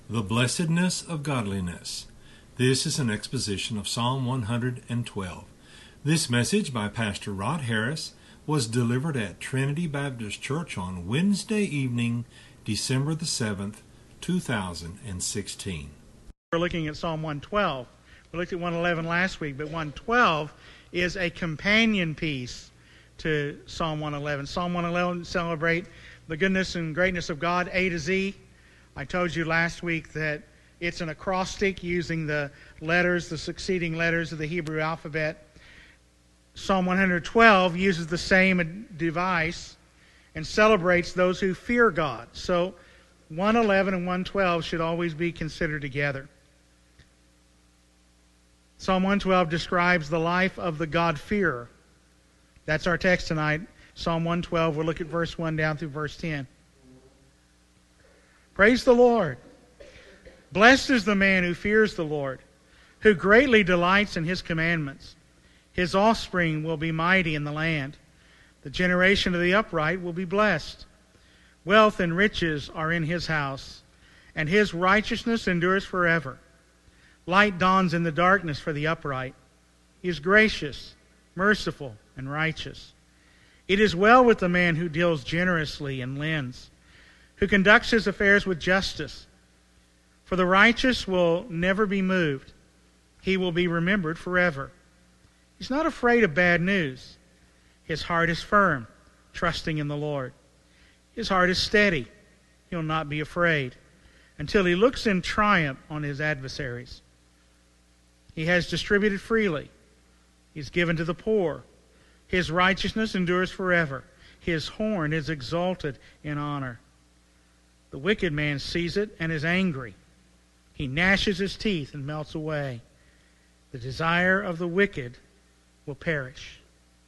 The blessedness of godliness. This is an exposition of Psalm 112. This message by Pastor Rod Harris was delivered at Trinity Baptist Church on Wednesday evening, December the 7th, 2016. We're looking at Psalm 112. We looked at 111 last week, but 112 is a companion piece to Psalm 111. Psalm 111 celebrate the goodness and greatness of God, A to Z. I told you last week that it's an acrostic using the letters, the succeeding letters of the Hebrew alphabet. Psalm 112 uses the same device and celebrates those who fear God. So 111 and 112 should always be considered together. Psalm 112 describes the life of the God-fearer. That's our text tonight. Psalm 112, we'll look at verse 1 down through verse 10. Praise the Lord. Blessed is the man who fears the Lord, who greatly delights in His commandments. His offspring will be mighty in the land. The generation of the upright will be blessed. Wealth and riches are in His house, and His righteousness endures forever. Light dawns in the darkness for the upright. He is gracious, merciful, and righteous. It is well with the man who deals generously and lends, who conducts his affairs with justice. For the righteous will never be moved. He will be remembered forever. He's not afraid of bad news. His heart is firm, trusting in the Lord. His heart is steady. He'll not be afraid until he looks in triumph on his adversaries. He has distributed freely. He's given to the poor. His righteousness endures forever. His horn is exalted in honor. The wicked man sees it and is angry. He gnashes his teeth and melts away. The desire of the wicked will perish.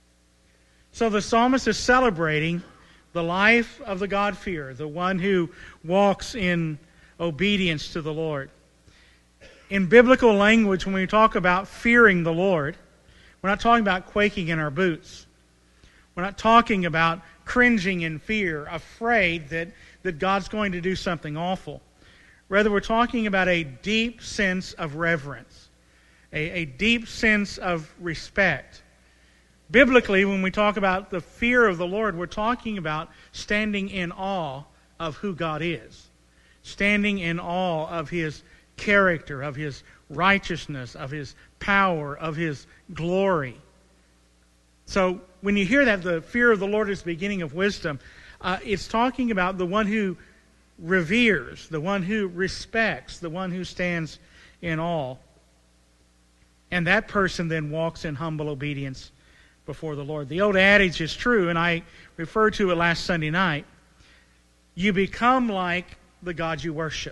So the psalmist is celebrating the life of the God-fearer, the one who walks in obedience to the Lord. In biblical language, when we talk about fearing the Lord, we're not talking about quaking in our boots. We're not talking about cringing in fear, afraid that God's going to do something awful. Rather, we're talking about a deep sense of reverence, a deep sense of respect. Biblically, when we talk about the fear of the Lord, we're talking about standing in awe of who God is, standing in awe of His character, of His righteousness, of His power, of His glory. So when you hear that the fear of the Lord is the beginning of wisdom, it's talking about the one who reveres, the one who respects, the one who stands in awe. And that person then walks in humble obedience before the Lord. The old adage is true, and I referred to it last Sunday night. You become like the God you worship.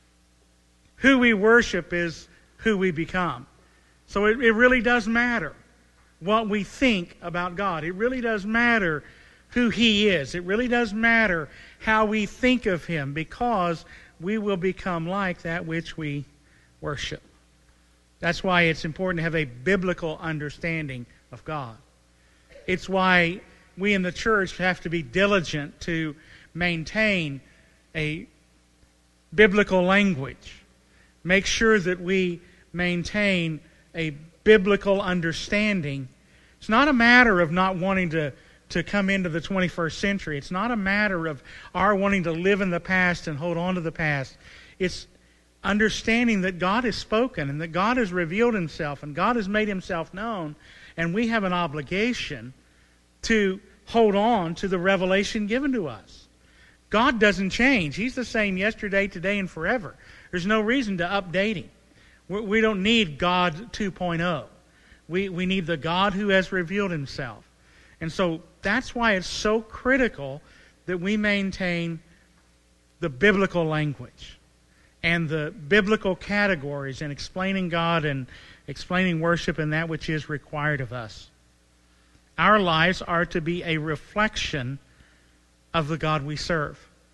Who we worship is who we become. So it really does matter what we think about God. It really does matter who He is. It really does matter how we think of Him, because we will become like that which we worship. That's why it's important to have a biblical understanding of God. It's why we in the church have to be diligent to maintain a biblical language. Make sure that we maintain a biblical understanding. It's not a matter of not wanting to come into the 21st century. It's not a matter of our wanting to live in the past and hold on to the past. It's understanding that God has spoken and that God has revealed Himself and God has made Himself known, and we have an obligation to hold on to the revelation given to us. God doesn't change. He's the same yesterday, today, and forever. There's no reason to update Him. We don't need God 2.0. We need the God who has revealed Himself. And so that's why it's so critical that we maintain the biblical language and the biblical categories in explaining God and explaining worship and that which is required of us. Our lives are to be a reflection of the God we serve.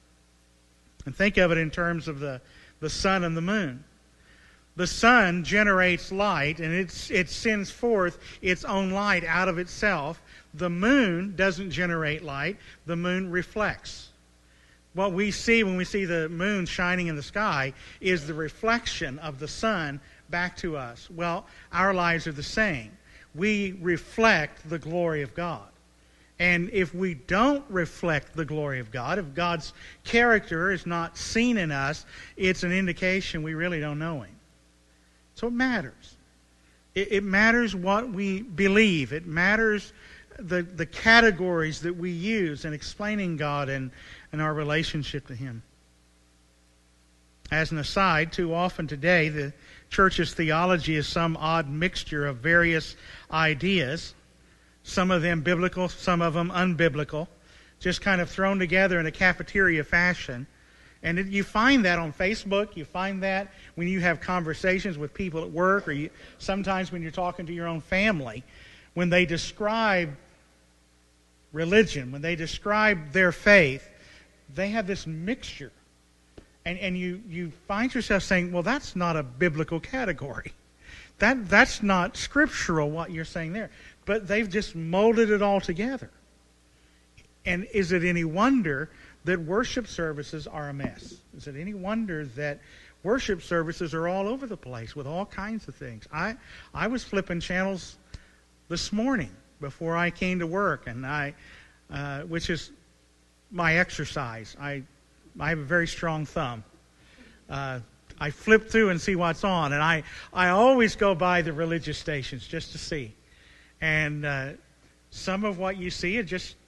And think of it in terms of the sun and the moon. The sun generates light, and it sends forth its own light out of itself. The moon doesn't generate light. The moon reflects. What we see when we see the moon shining in the sky is the reflection of the sun back to us. Well, our lives are the same. We reflect the glory of God. And if we don't reflect the glory of God, if God's character is not seen in us, it's an indication we really don't know Him. So it matters. It matters what we believe. It matters the categories that we use in explaining God and our relationship to Him. As an aside, too often today, the church's theology is some odd mixture of various ideas, some of them biblical, some of them unbiblical, just kind of thrown together in a cafeteria fashion. And you find that on Facebook. You find that when you have conversations with people at work, or sometimes when you're talking to your own family, when they describe religion, when they describe their faith, they have this mixture. And you find yourself saying, well, that's not a biblical category. That's not scriptural, what you're saying there. But they've just molded it all together. And is it any wonder that worship services are a mess? Is it any wonder that worship services are all over the place with all kinds of things? I was flipping channels this morning before I came to work, and which is my exercise. I have a very strong thumb. I flip through and see what's on, and I always go by the religious stations just to see. And some of what you see,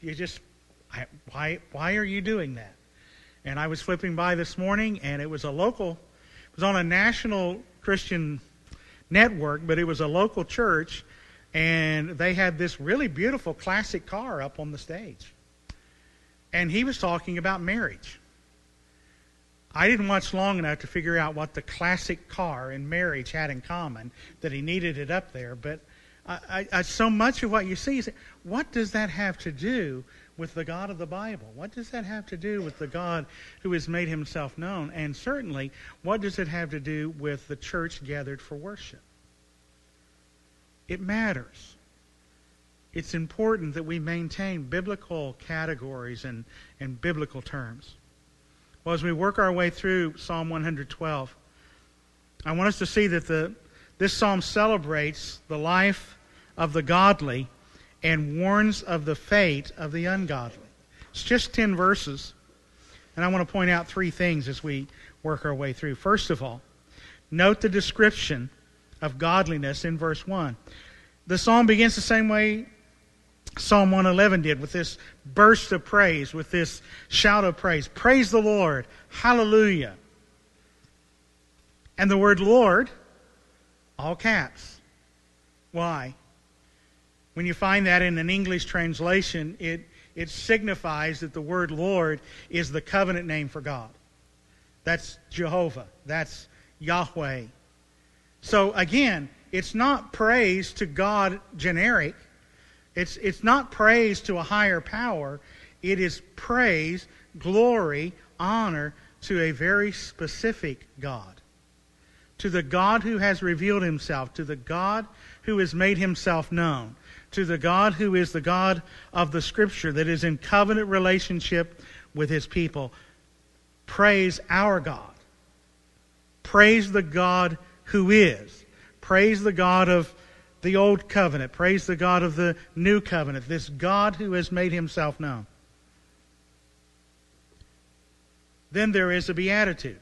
why are you doing that? And I was flipping by this morning, and it was on a national Christian network, but it was a local church, and they had this really beautiful classic car up on the stage. And he was talking about marriage. I didn't watch long enough to figure out what the classic car and marriage had in common that he needed it up there. But so much of what you see is, what does that have to do with the God of the Bible? What does that have to do with the God who has made Himself known? And certainly, what does it have to do with the church gathered for worship? It matters. It's important that we maintain biblical categories and biblical terms. Well, as we work our way through Psalm 112, I want us to see that this psalm celebrates the life of the godly and warns of the fate of the ungodly. It's just 10 verses, and I want to point out 3 things as we work our way through. First of all, note the description of godliness in verse 1. The psalm begins the same way Psalm 111 did, with this burst of praise, with this shout of praise. Praise the Lord. Hallelujah. And the word Lord, all caps. Why? When you find that in an English translation, it signifies that the word Lord is the covenant name for God. That's Jehovah. That's Yahweh. So again, it's not praise to God generic. It's not praise to a higher power. It is praise, glory, honor to a very specific God. To the God who has revealed Himself. To the God who has made Himself known. To the God who is the God of the Scripture, that is in covenant relationship with His people. Praise our God. Praise the God who is. Praise the God of the old covenant. Praise the God of the new covenant. This God who has made Himself known. Then there is a beatitude.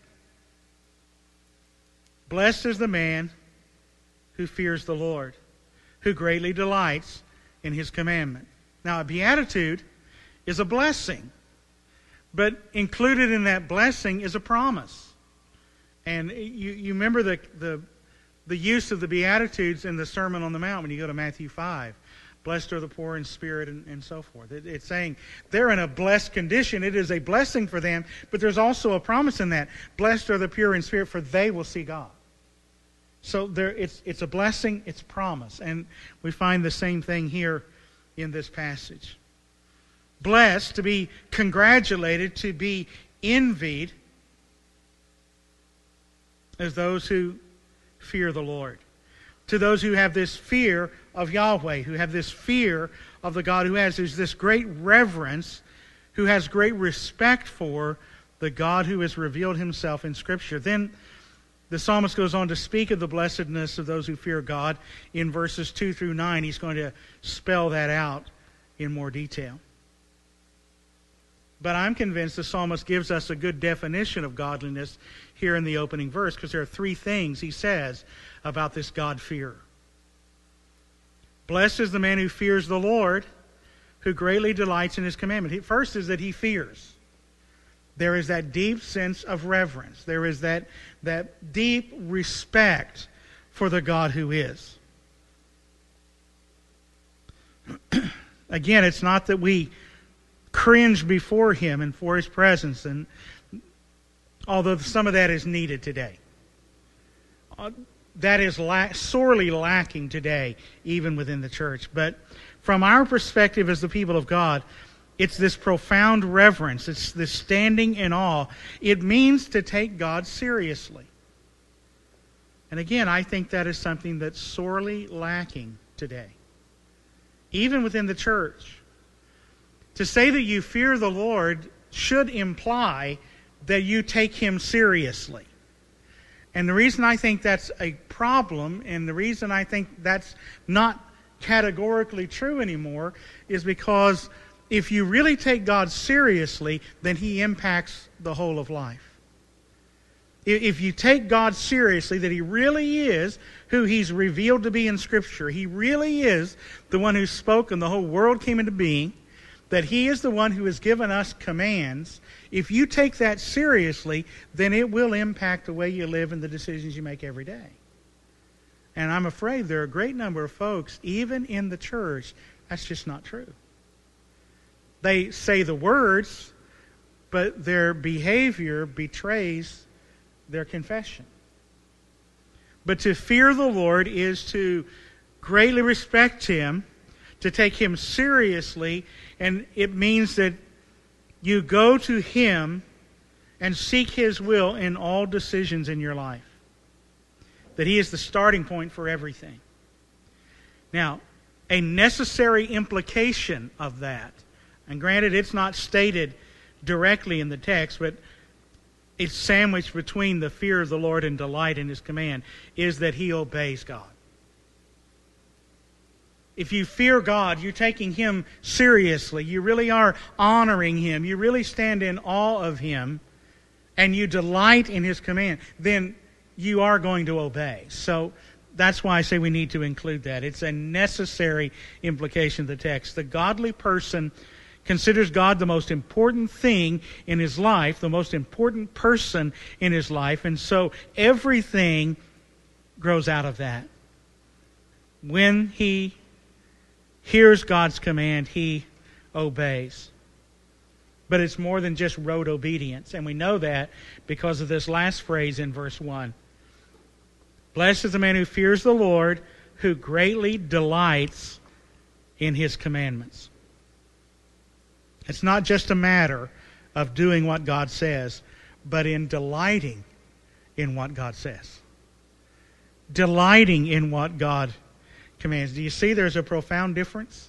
Blessed is the man who fears the Lord, who greatly delights in His commandment. Now, a beatitude is a blessing, but included in that blessing is a promise. And you remember the use of the Beatitudes in the Sermon on the Mount when you go to Matthew 5. Blessed are the poor in spirit, and so forth. It's saying they're in a blessed condition. It is a blessing for them, but there's also a promise in that. Blessed are the pure in spirit, for they will see God. So it's a blessing, it's promise. And we find the same thing here in this passage. Blessed, to be congratulated, to be envied, as those who fear the Lord. To those who have this fear of Yahweh, who have this fear of the God who has, there's this great reverence, who has great respect for the God who has revealed himself in Scripture. Then the psalmist goes on to speak of the blessedness of those who fear God. In verses 2 through 9, he's going to spell that out in more detail. But I'm convinced the psalmist gives us a good definition of godliness here in the opening verse, because there are three things he says about this God-fearer. Blessed is the man who fears the Lord, who greatly delights in his commandment. First is that he fears. There is that deep sense of reverence. There is that deep respect for the God who is. Again, it's not that we cringe before him and for his presence, and although some of that is needed today. That is sorely lacking today, even within the church. But from our perspective as the people of God, it's this profound reverence. It's this standing in awe. It means to take God seriously. And again, I think that is something that's sorely lacking today, even within the church. To say that you fear the Lord should imply that you take him seriously. And the reason I think that's a problem, and the reason I think that's not categorically true anymore, is because if you really take God seriously, then he impacts the whole of life. If you take God seriously, that he really is who he's revealed to be in Scripture, he really is the one who spoke and the whole world came into being, that he is the one who has given us commands, if you take that seriously, then it will impact the way you live and the decisions you make every day. And I'm afraid there are a great number of folks, even in the church, that's just not true. They say the words, but their behavior betrays their confession. But to fear the Lord is to greatly respect him, to take him seriously, and it means that you go to him and seek his will in all decisions in your life. That he is the starting point for everything. Now, a necessary implication of that, and granted it's not stated directly in the text, but it's sandwiched between the fear of the Lord and delight in his command, is that he obeys God. If you fear God, you're taking him seriously. You really are honoring him. You really stand in awe of him, and you delight in his command. Then you are going to obey. So that's why I say we need to include that. It's a necessary implication of the text. The godly person considers God the most important thing in his life, the most important person in his life, and so everything grows out of that. When he hears God's command, he obeys. But it's more than just rote obedience, and we know that because of this last phrase in verse 1. Blessed is the man who fears the Lord, who greatly delights in his commandments. It's not just a matter of doing what God says, but in delighting in what God says. Delighting in what God commands. Do you see there's a profound difference?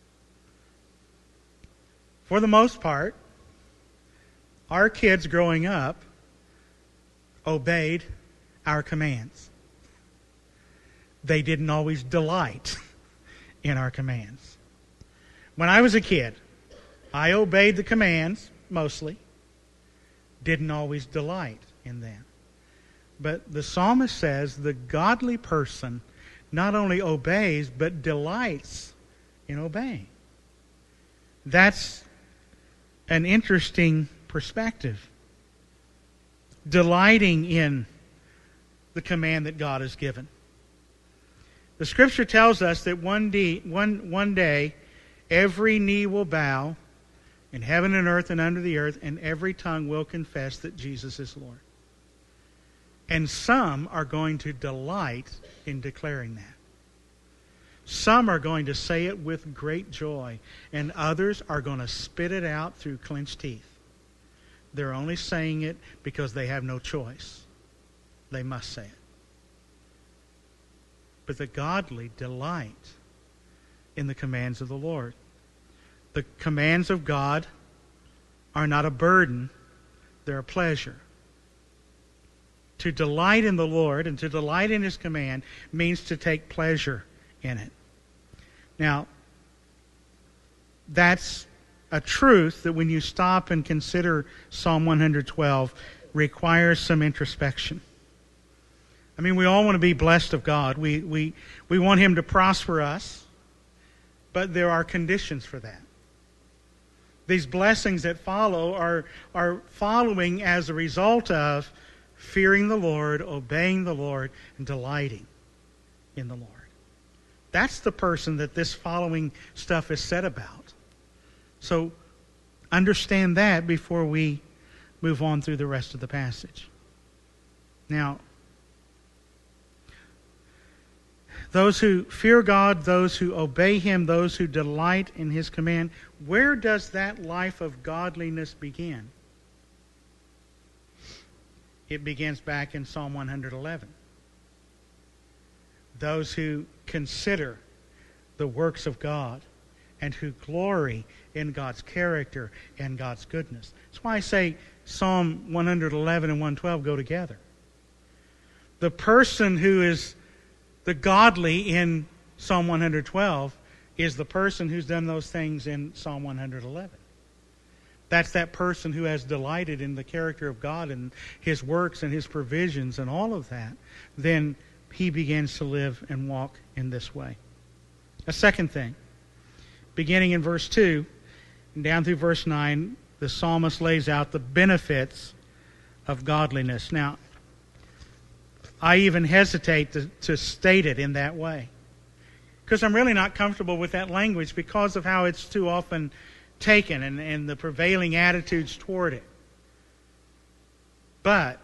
For the most part, our kids growing up obeyed our commands. They didn't always delight in our commands. When I was a kid, I obeyed the commands, mostly. Didn't always delight in them. But the psalmist says the godly person not only obeys, but delights in obeying. That's an interesting perspective. Delighting in the command that God has given. The Scripture tells us that one day every knee will bow in heaven and earth and under the earth, and every tongue will confess that Jesus is Lord. And some are going to delight in declaring that. Some are going to say it with great joy, and others are going to spit it out through clenched teeth. They're only saying it because they have no choice. They must say it. But the godly delight in the commands of the Lord. The commands of God are not a burden. they're a pleasure. To delight in the Lord and to delight in His command means to take pleasure in it. Now, that's a truth that when you stop and consider Psalm 112 requires some introspection. I mean, we all want to be blessed of God. We want Him to prosper us, but there are conditions for that. These blessings that follow are following as a result of fearing the Lord, obeying the Lord, and delighting in the Lord. That's the person that this following stuff is said about. So understand that before we move on through the rest of the passage. Now, those who fear God, those who obey Him, those who delight in His command, where does that life of godliness begin? It begins back in Psalm 111. Those who consider the works of God and who glory in God's character and God's goodness. That's why I say Psalm 111 and 112 go together. The person who is the godly in Psalm 112 is the person who's done those things in Psalm 111. That's that person who has delighted in the character of God and His works and His provisions and all of that. Then he begins to live and walk in this way. A second thing, beginning in verse 2 and down through verse 9, the psalmist lays out the benefits of godliness. Now, I even hesitate to state it in that way, because I'm really not comfortable with that language because of how it's too often taken and the prevailing attitudes toward it. But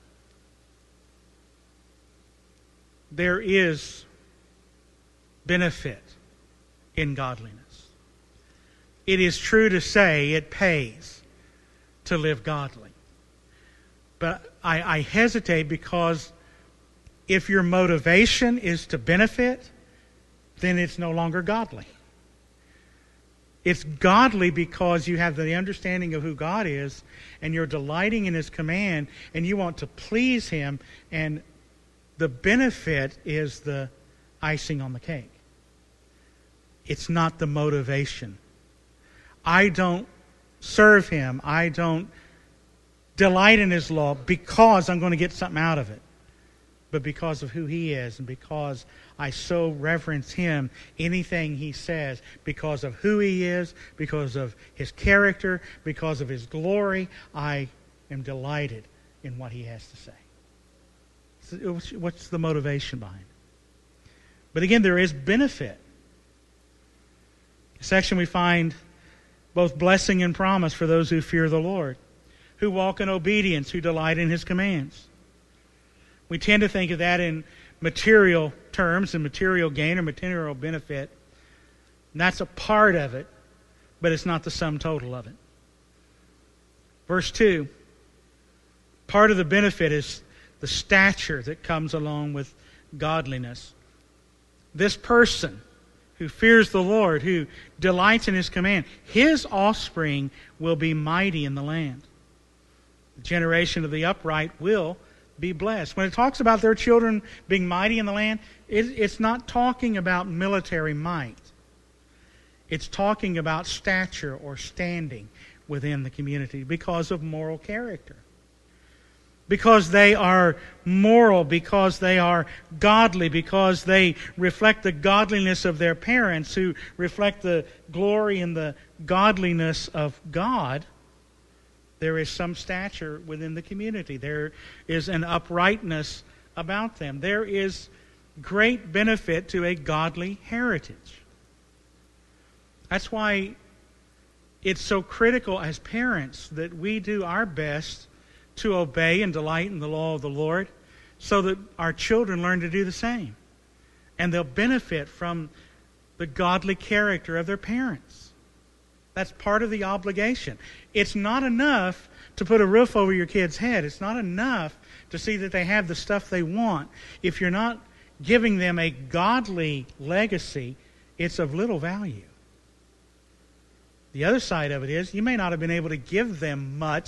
there is benefit in godliness. It is true to say it pays to live godly. But I hesitate because if your motivation is to benefit, then it's no longer godly. It's godly because you have the understanding of who God is and you're delighting in His command and you want to please Him, and the benefit is the icing on the cake. It's not the motivation. I don't serve Him. I don't delight in His law because I'm going to get something out of it, but because of who He is and because I so reverence Him, anything He says, because of who He is, because of His character, because of His glory, I am delighted in what He has to say. So what's the motivation behind it? But again, there is benefit. A section we find both blessing and promise for those who fear the Lord, who walk in obedience, who delight in His commands. We tend to think of that in material terms and material gain or material benefit. And that's a part of it, but it's not the sum total of it. Verse 2, part of the benefit is the stature that comes along with godliness. This person who fears the Lord, who delights in His command, his offspring will be mighty in the land. The generation of the upright will be blessed. When it talks about their children being mighty in the land, it's not talking about military might. It's talking about stature or standing within the community because of moral character. Because they are moral, because they are godly, because they reflect the godliness of their parents who reflect the glory and the godliness of God. There is some stature within the community. There is an uprightness about them. There is great benefit to a godly heritage. That's why it's so critical as parents that we do our best to obey and delight in the law of the Lord so that our children learn to do the same. And they'll benefit from the godly character of their parents. That's part of the obligation. It's not enough to put a roof over your kid's head. It's not enough to see that they have the stuff they want. If you're not giving them a godly legacy, it's of little value. The other side of it is you may not have been able to give them much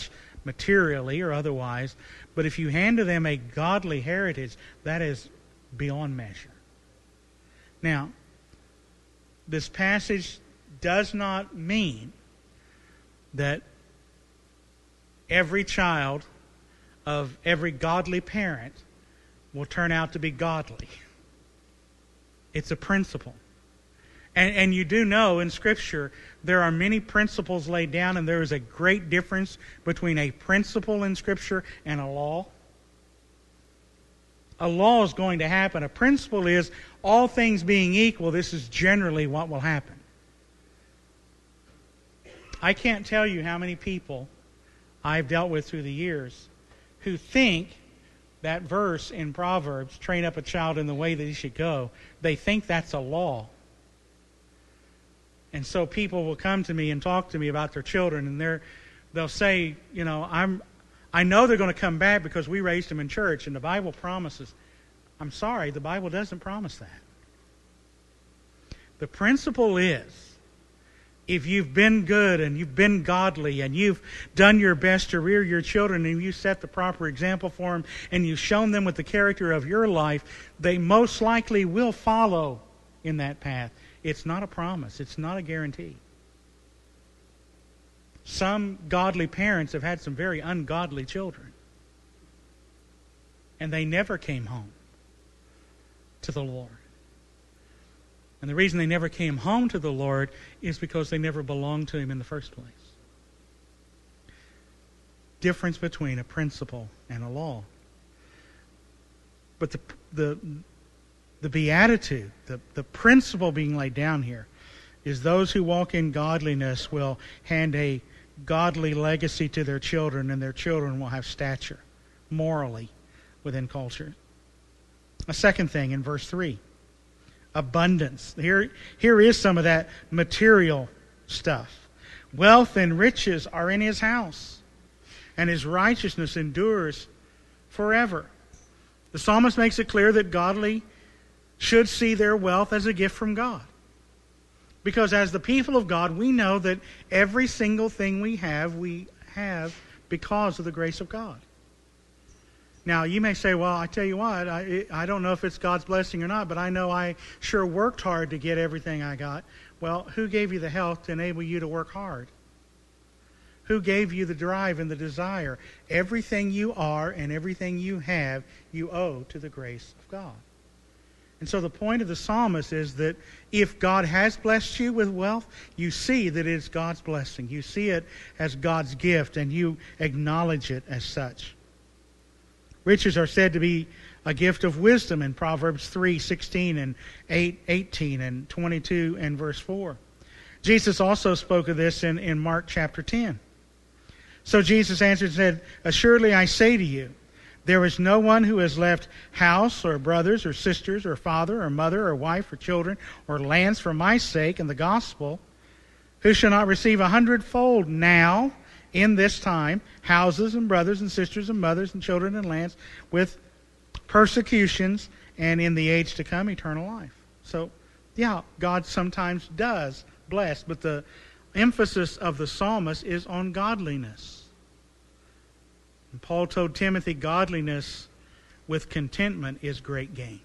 materially or otherwise, but if you hand to them a godly heritage, that is beyond measure. Now, this passage does not mean that every child of every godly parent will turn out to be godly. It's a principle. And you do know in Scripture there are many principles laid down, and there is a great difference between a principle in Scripture and a law. A law is going to happen. A principle is, all things being equal, this is generally what will happen. I can't tell you how many people I've dealt with through the years who think that verse in Proverbs, train up a child in the way that he should go, they think that's a law. And so people will come to me and talk to me about their children, and they'll say, I know they're going to come back because we raised them in church, and the Bible promises. I'm sorry, the Bible doesn't promise that. The principle is, if you've been good and you've been godly and you've done your best to rear your children and you set the proper example for them and you've shown them with the character of your life, they most likely will follow in that path. It's not a promise. It's not a guarantee. Some godly parents have had some very ungodly children, and they never came home to the Lord. And the reason they never came home to the Lord is because they never belonged to Him in the first place. Difference between a principle and a law. But the beatitude, the principle being laid down here, is those who walk in godliness will hand a godly legacy to their children, and their children will have stature morally within culture. A second thing in verse 3, abundance. Here is some of that material stuff. Wealth and riches are in his house, and his righteousness endures forever. The psalmist makes it clear that godly should see their wealth as a gift from God. Because as the people of God, we know that every single thing we have because of the grace of God. Now, you may say, well, I tell you what, I don't know if it's God's blessing or not, but I know I sure worked hard to get everything I got. Well, who gave you the health to enable you to work hard? Who gave you the drive and the desire? Everything you are and everything you have, you owe to the grace of God. And so the point of the psalmist is that if God has blessed you with wealth, you see that it's God's blessing. You see it as God's gift, and you acknowledge it as such. Riches are said to be a gift of wisdom in Proverbs 3:16 and 8:18 and 22 and verse 4. Jesus also spoke of this in Mark chapter 10. So Jesus answered and said, "Assuredly I say to you, there is no one who has left house or brothers or sisters or father or mother or wife or children or lands for my sake and the gospel, who shall not receive 100-fold now in this time, houses and brothers and sisters and mothers and children and lands, with persecutions, and in the age to come eternal life." So, yeah, God sometimes does bless, but the emphasis of the psalmist is on godliness. And Paul told Timothy, godliness with contentment is great gain.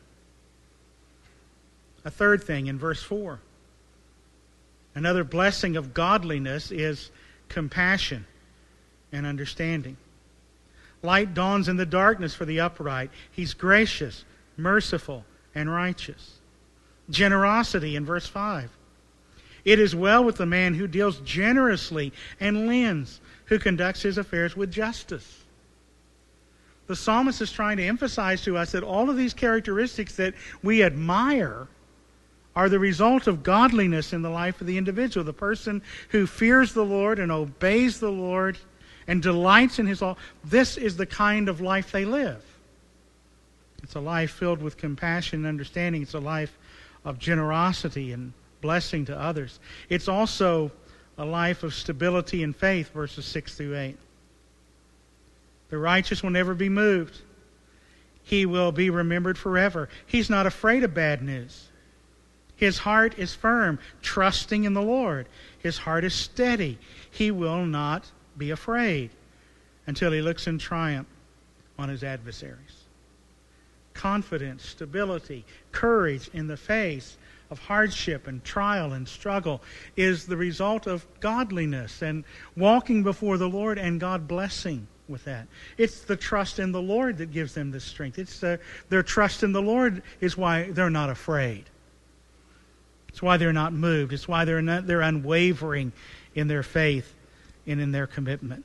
A third thing in verse 4. Another blessing of godliness is compassion and understanding. Light dawns in the darkness for the upright. He's gracious, merciful, and righteous. Generosity in verse 5. It is well with the man who deals generously and lends, who conducts his affairs with justice. The psalmist is trying to emphasize to us that all of these characteristics that we admire are the result of godliness in the life of the individual. The person who fears the Lord and obeys the Lord and delights in His law, this is the kind of life they live. It's a life filled with compassion and understanding. It's a life of generosity and blessing to others. It's also a life of stability and faith, verses 6 through 8. The righteous will never be moved. He will be remembered forever. He's not afraid of bad news. His heart is firm, trusting in the Lord. His heart is steady. He will not be afraid. until he looks in triumph on his adversaries. Confidence, stability, courage in the face of hardship and trial and struggle is the result of godliness and walking before the Lord and God blessing with that. It's the trust in the Lord that gives them this strength. It's their trust in the Lord is why they're not afraid. It's why they're not moved. It's why they're unwavering in their faith and in their commitment.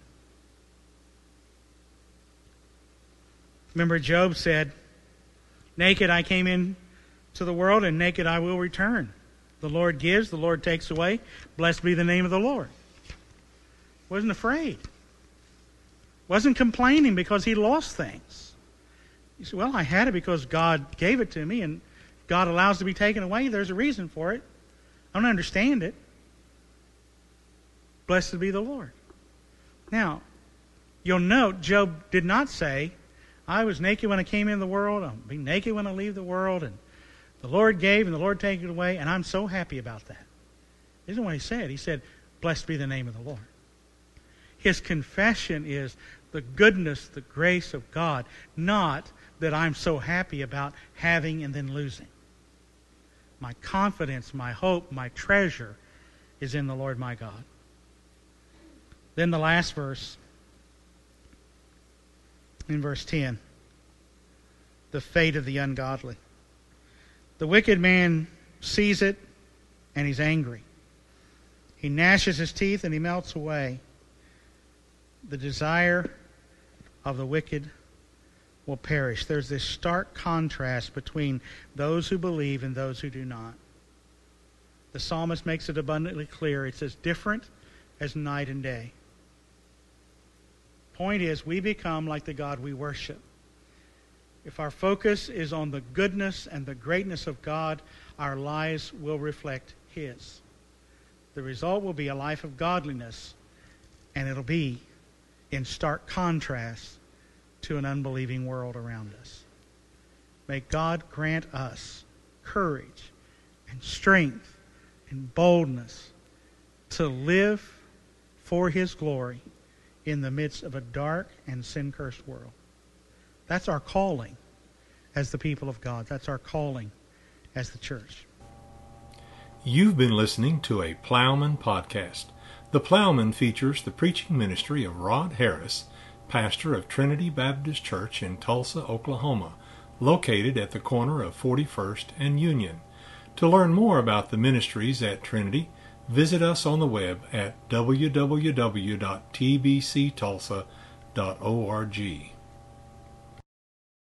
Remember, Job said, "Naked I came into the world, and naked I will return. The Lord gives, the Lord takes away. Blessed be the name of the Lord." Wasn't afraid. Wasn't complaining because he lost things. He said, well, I had it because God gave it to me, and God allows it to be taken away. There's a reason for it. I don't understand it. Blessed be the Lord. Now, you'll note Job did not say, I was naked when I came into the world, I'll be naked when I leave the world, and the Lord gave and the Lord take it away, and I'm so happy about that. Isn't what he said. He said, blessed be the name of the Lord. His confession is the goodness, the grace of God, not that I'm so happy about having and then losing. My confidence, my hope, my treasure is in the Lord my God. Then the last verse, in verse 10, the fate of the ungodly. The wicked man sees it and he's angry. He gnashes his teeth and he melts away. The desire of the wicked will perish. There's this stark contrast between those who believe and those who do not. The psalmist makes it abundantly clear. It's as different as night and day. Point is, we become like the God we worship. If our focus is on the goodness and the greatness of God, our lives will reflect His. The result will be a life of godliness, and it'll be in stark contrast to an unbelieving world around us. May God grant us courage and strength and boldness to live for His glory in the midst of a dark and sin-cursed world. That's our calling as the people of God. That's our calling as the church. You've been listening to a Plowman podcast. The Plowman features the preaching ministry of Rod Harris, pastor of Trinity Baptist Church in Tulsa, Oklahoma, located at the corner of 41st and Union. To learn more about the ministries at Trinity, visit us on the web at www.tbctulsa.org.